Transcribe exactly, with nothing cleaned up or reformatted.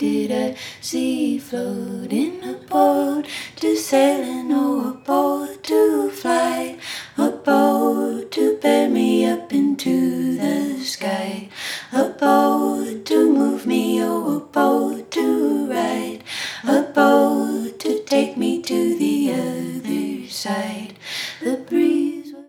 did at sea, float in a boat to sailing or a boat